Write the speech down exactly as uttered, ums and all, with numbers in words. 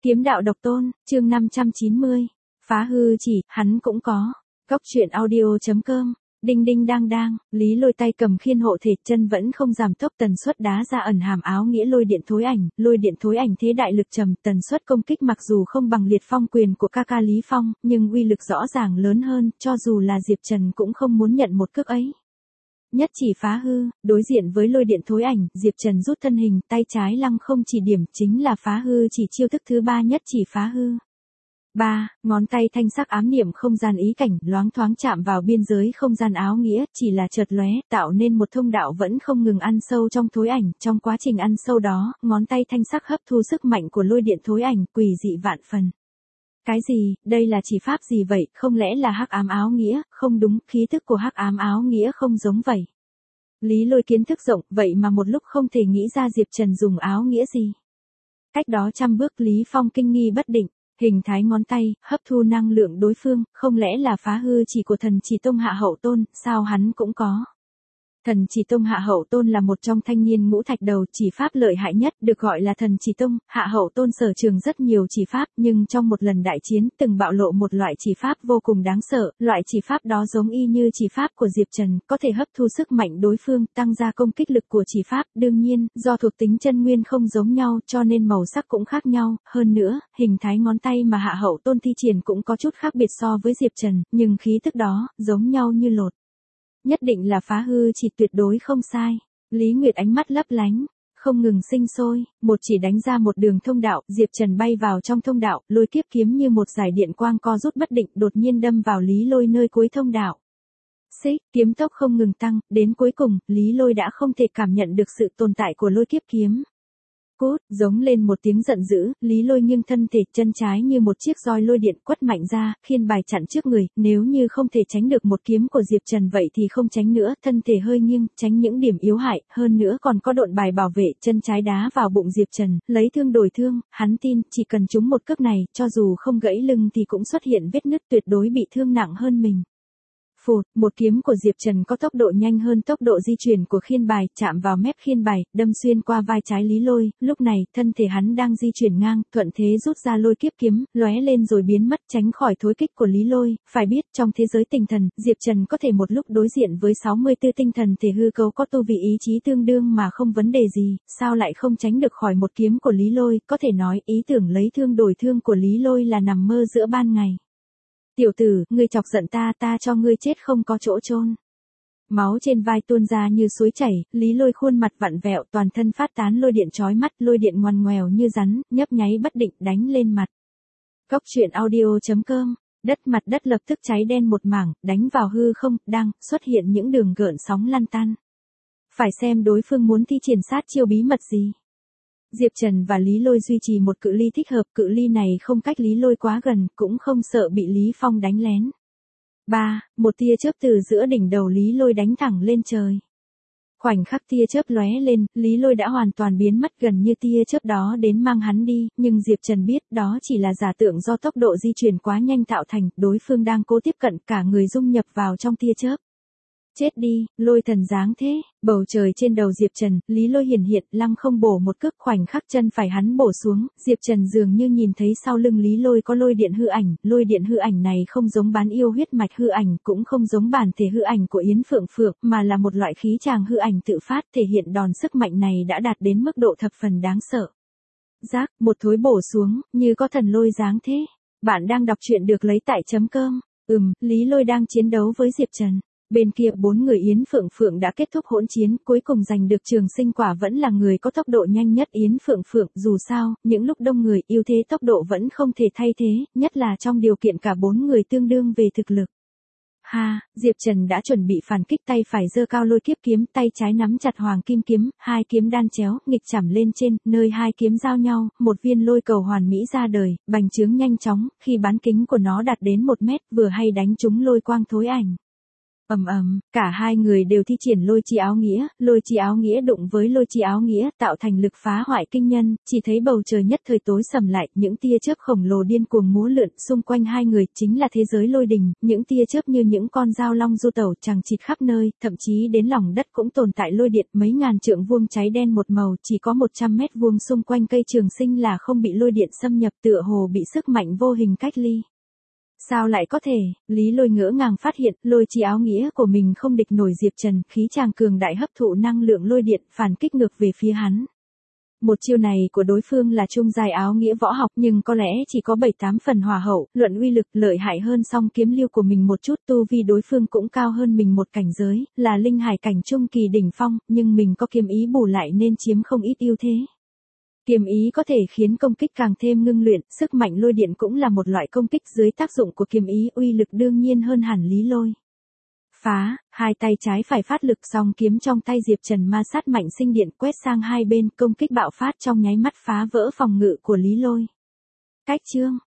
Kiếm đạo độc tôn, chương năm trăm chín mươi. Phá hư chỉ, hắn cũng có. Cốc truyện audio.com. Đinh đinh đang đang, Lý Lôi tay cầm khiên hộ thể, chân vẫn không giảm tốc, tần suất đá ra ẩn hàm áo nghĩa lôi điện thối ảnh, lôi điện thối ảnh thế đại lực trầm, tần suất công kích mặc dù không bằng liệt phong quyền của ca ca Lý Phong, nhưng uy lực rõ ràng lớn hơn, cho dù là Diệp Trần cũng không muốn nhận một cước ấy. Nhất chỉ phá hư, đối diện với lôi điện thối ảnh, Diệp Trần rút thân hình, tay trái lăng không chỉ điểm, chính là phá hư chỉ chiêu thức thứ ba nhất chỉ phá hư. ba. Ngón tay thanh sắc ám niệm không gian ý cảnh, loáng thoáng chạm vào biên giới không gian áo nghĩa, chỉ là chợt lóe, tạo nên một thông đạo vẫn không ngừng ăn sâu trong thối ảnh, trong quá trình ăn sâu đó, ngón tay thanh sắc hấp thu sức mạnh của lôi điện thối ảnh, quỷ dị vạn phần. Cái gì, đây là chỉ pháp gì vậy, không lẽ là hắc ám áo nghĩa, không đúng, khí thức của hắc ám áo nghĩa không giống vậy. Lý Lôi kiến thức rộng, vậy mà một lúc không thể nghĩ ra Diệp Trần dùng áo nghĩa gì. Cách đó trăm bước Lý Phong kinh nghi bất định, hình thái ngón tay, hấp thu năng lượng đối phương, không lẽ là phá hư chỉ của thần chỉ tông hạ hậu tôn, sao hắn cũng có. Thần chỉ tông hạ hậu tôn là một trong thanh niên ngũ thạch đầu chỉ pháp lợi hại nhất, được gọi là thần chỉ tông, hạ hậu tôn sở trường rất nhiều chỉ pháp, nhưng trong một lần đại chiến từng bạo lộ một loại chỉ pháp vô cùng đáng sợ, loại chỉ pháp đó giống y như chỉ pháp của Diệp Trần, có thể hấp thu sức mạnh đối phương, tăng gia công kích lực của chỉ pháp, đương nhiên, do thuộc tính chân nguyên không giống nhau, cho nên màu sắc cũng khác nhau, hơn nữa, hình thái ngón tay mà hạ hậu tôn thi triển cũng có chút khác biệt so với Diệp Trần, nhưng khí tức đó, giống nhau như lột. Nhất định là phá hư chỉ, tuyệt đối không sai. Lý Nguyệt ánh mắt lấp lánh, không ngừng sinh sôi, một chỉ đánh ra một đường thông đạo, Diệp Trần bay vào trong thông đạo, lôi kiếp kiếm như một dải điện quang co rút bất định, đột nhiên đâm vào Lý Lôi nơi cuối thông đạo. Xích, kiếm tốc không ngừng tăng, đến cuối cùng, Lý Lôi đã không thể cảm nhận được sự tồn tại của lôi kiếp kiếm. Cút, giống lên một tiếng giận dữ, Lý Lôi nghiêng thân thể, chân trái như một chiếc roi lôi điện quất mạnh ra, khiên bài chặn trước người, nếu như không thể tránh được một kiếm của Diệp Trần vậy thì không tránh nữa, thân thể hơi nghiêng, tránh những điểm yếu hại, hơn nữa còn có độn bài bảo vệ, chân trái đá vào bụng Diệp Trần, lấy thương đổi thương, hắn tin, chỉ cần trúng một cước này, cho dù không gãy lưng thì cũng xuất hiện vết nứt, tuyệt đối bị thương nặng hơn mình. Phụt, một kiếm của Diệp Trần có tốc độ nhanh hơn tốc độ di chuyển của khiên bài, chạm vào mép khiên bài, đâm xuyên qua vai trái Lý Lôi, lúc này, thân thể hắn đang di chuyển ngang, thuận thế rút ra lôi kiếp kiếm, lóe lên rồi biến mất, tránh khỏi thối kích của Lý Lôi, phải biết, trong thế giới tinh thần, Diệp Trần có thể một lúc đối diện với sáu mươi tư tinh thần thể hư cấu có tu vị ý chí tương đương mà không vấn đề gì, sao lại không tránh được khỏi một kiếm của Lý Lôi, có thể nói, ý tưởng lấy thương đổi thương của Lý Lôi là nằm mơ giữa ban ngày. Tiểu tử, ngươi chọc giận ta, ta cho ngươi chết không có chỗ chôn. Máu trên vai tuôn ra như suối chảy, Lý Lôi khuôn mặt vặn vẹo, toàn thân phát tán lôi điện chói mắt, lôi điện ngoằn ngoèo như rắn, nhấp nháy bất định đánh lên mặt. Cốc truyện audio.com. Đất mặt đất lập tức cháy đen một mảng, đánh vào hư không, đang xuất hiện những đường gợn sóng lăn tăn. Phải xem đối phương muốn thi triển sát chiêu bí mật gì. Diệp Trần và Lý Lôi duy trì một cự ly thích hợp, cự ly này không cách Lý Lôi quá gần, cũng không sợ bị Lý Phong đánh lén. ba. Một tia chớp từ giữa đỉnh đầu Lý Lôi đánh thẳng lên trời. Khoảnh khắc tia chớp lóe lên, Lý Lôi đã hoàn toàn biến mất, gần như tia chớp đó đến mang hắn đi, nhưng Diệp Trần biết đó chỉ là giả tượng do tốc độ di chuyển quá nhanh tạo thành, đối phương đang cố tiếp cận, cả người dung nhập vào trong tia chớp. Chết đi, Lôi thần dáng thế, bầu trời trên đầu Diệp Trần, Lý Lôi hiển hiện, lăng không bổ một cước, khoảnh khắc chân phải hắn bổ xuống, Diệp Trần dường như nhìn thấy sau lưng Lý Lôi có lôi điện hư ảnh, lôi điện hư ảnh này không giống bán yêu huyết mạch hư ảnh, cũng không giống bản thể hư ảnh của Yến Phượng Phượng, mà là một loại khí tràng hư ảnh tự phát, thể hiện đòn sức mạnh này đã đạt đến mức độ thập phần đáng sợ. Rác, một thối bổ xuống, như có thần lôi dáng thế. Bạn đang đọc truyện được lấy tại chấm com. Ừm, Lý Lôi đang chiến đấu với Diệp Trần. Bên kia bốn người Yến Phượng Phượng đã kết thúc hỗn chiến, cuối cùng giành được trường sinh quả vẫn là người có tốc độ nhanh nhất Yến Phượng Phượng, dù sao, những lúc đông người, ưu thế tốc độ vẫn không thể thay thế, nhất là trong điều kiện cả bốn người tương đương về thực lực. Ha, Diệp Trần đã chuẩn bị phản kích, tay phải giơ cao lôi kiếp kiếm, tay trái nắm chặt hoàng kim kiếm, hai kiếm đan chéo, nghịch chảm lên trên, nơi hai kiếm giao nhau, một viên lôi cầu hoàn mỹ ra đời, bành trướng nhanh chóng, khi bán kính của nó đạt đến một mét, vừa hay đánh trúng lôi quang thối ảnh. Ầm ầm, cả hai người đều thi triển lôi chi áo nghĩa, lôi chi áo nghĩa đụng với lôi chi áo nghĩa tạo thành lực phá hoại kinh nhân, chỉ thấy bầu trời nhất thời tối sầm lại, những tia chớp khổng lồ điên cuồng múa lượn xung quanh hai người, chính là thế giới lôi đình, những tia chớp như những con dao long du tẩu chằng chịt khắp nơi, thậm chí đến lòng đất cũng tồn tại lôi điện, mấy ngàn trượng vuông cháy đen một màu, chỉ có một trăm mét vuông xung quanh cây trường sinh là không bị lôi điện xâm nhập, tựa hồ bị sức mạnh vô hình cách ly. Sao lại có thể, Lý Lôi ngỡ ngàng phát hiện, lôi chi áo nghĩa của mình không địch nổi Diệp Trần, khí chàng cường đại hấp thụ năng lượng lôi điện, phản kích ngược về phía hắn. Một chiêu này của đối phương là trung giai áo nghĩa võ học nhưng có lẽ chỉ có bảy tám phần hòa hậu, luận uy lực lợi hại hơn song kiếm lưu của mình một chút, tu vi đối phương cũng cao hơn mình một cảnh giới, là linh hải cảnh trung kỳ đỉnh phong, nhưng mình có kiếm ý bù lại nên chiếm không ít ưu thế. Kiếm ý có thể khiến công kích càng thêm ngưng luyện, sức mạnh lôi điện cũng là một loại công kích dưới tác dụng của kiếm ý, uy lực đương nhiên hơn hẳn Lý Lôi. Phá, hai tay trái phải phát lực, song kiếm trong tay Diệp Trần ma sát mạnh sinh điện quét sang hai bên, công kích bạo phát trong nháy mắt phá vỡ phòng ngự của Lý Lôi. Cách chương,